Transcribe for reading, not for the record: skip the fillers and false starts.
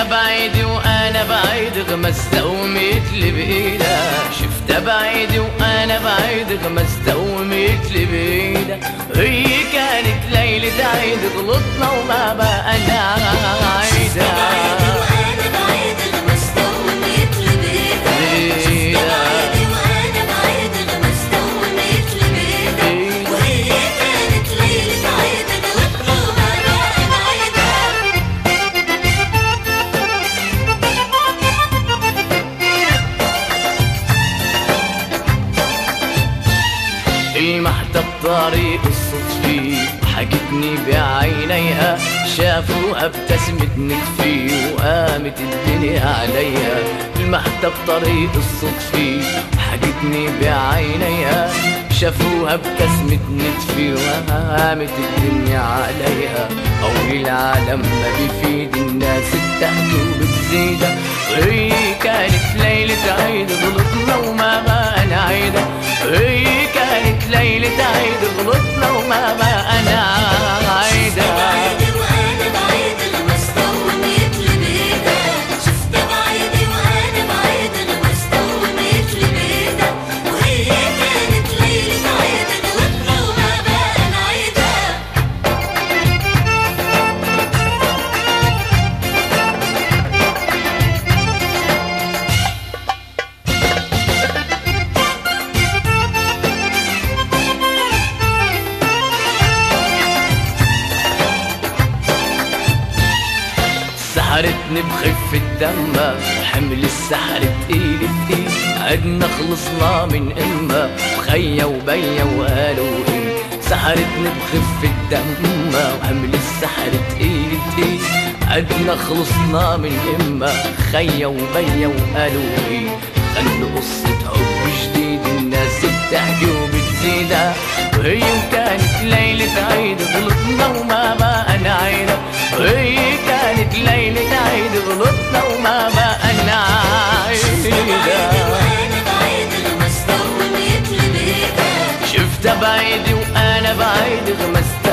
شفتها بعيد وانا بعيد غمستها ومثل بايدها، شفتها بعيد وانا بعيد غمستها ومثل بايدها. هي كانت ليلة عيد غلطنا وما بقى نعيدها. المحتى بطريق الصدفي وحكتني بعينيها، شافوها ابتسمت نكفي وقامت الدنيا عليها. المحتى بطريق الصدفي وحكتني بعينيها، شافوها ابتسمت نكفي وقامت الدنيا عليها. قول العالم ما بيفيد الناس بتحكي وبتزيدها، وهي كانت ليلة عيد غلطنا وما بقى نعيدها. هي كانت ليلة عيد غلطنا وما بقى نعيدها. سحرتني بخفة دمها وحمل السحر تقيل تقيل، عدنا خلصنا من امها وخيا وبيا وقالوا ايه. سحرتني بخفة دمها وحمل السحر تقيل تقيل، عدنا خلصنا من امها خيا وبيا وقالوا ايه. خلوا قصة حب جديد الناس بتحكي وبتزيدها، وهي كانت ليلة عيد غلطنا وما بقى نعيدها. وهي كانت ليلة عيد غلطنا وما بقى نعيدها. شفتها بعيد وانا بعيد غمستها